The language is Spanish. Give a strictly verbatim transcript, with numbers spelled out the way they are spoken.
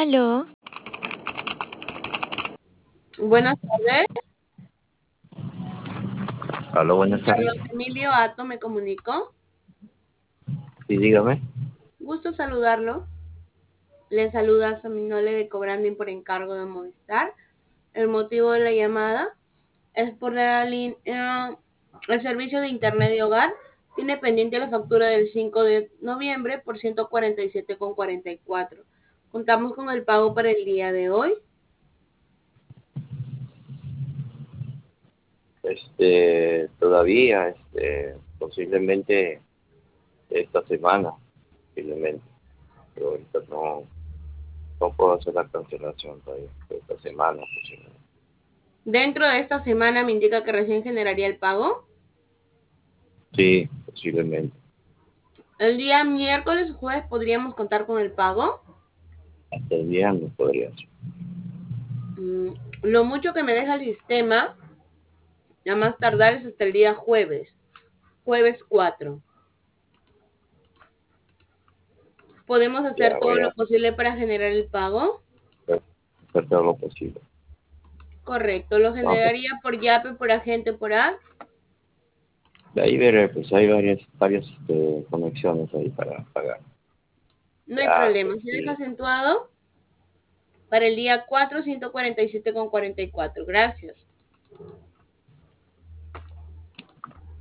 Aló, Buenas tardes, Aló, con buenas tardes. Carlos Emilio Ato me comunicó. Sí, dígame. Gusto saludarlo. Le saluda Saminole de Cobranding por encargo de Movistar. El motivo de la llamada es por la línea, el servicio de internet de hogar. Tiene pendiente la factura del cinco de noviembre por ciento cuarenta y siete con cuarenta y cuatro. Contamos con el pago para el día de hoy. Este, todavía, este, posiblemente esta semana, posiblemente. Pero ahorita no, no puedo hacer la cancelación todavía. Esta semana, posiblemente. Dentro de esta semana me indica que recién generaría el pago. Sí, posiblemente. El día miércoles o jueves podríamos contar con el pago. Hasta el viernes podría ser. Mm, lo mucho que me deja el sistema, a más tardar es hasta el día jueves, jueves cuatro. ¿Podemos hacer Ya todo voy lo a posible para generar el pago? hacer, hacer todo lo posible. Correcto, lo Vamos. generaría por Yape, por agente, por A. De ahí veré, pues hay varias, varias este, conexiones ahí para pagar. No hay Ya, problema, se deja este, acentuado para el día cuatro, ciento cuarenta y siete con cuarenta y cuatro. Gracias.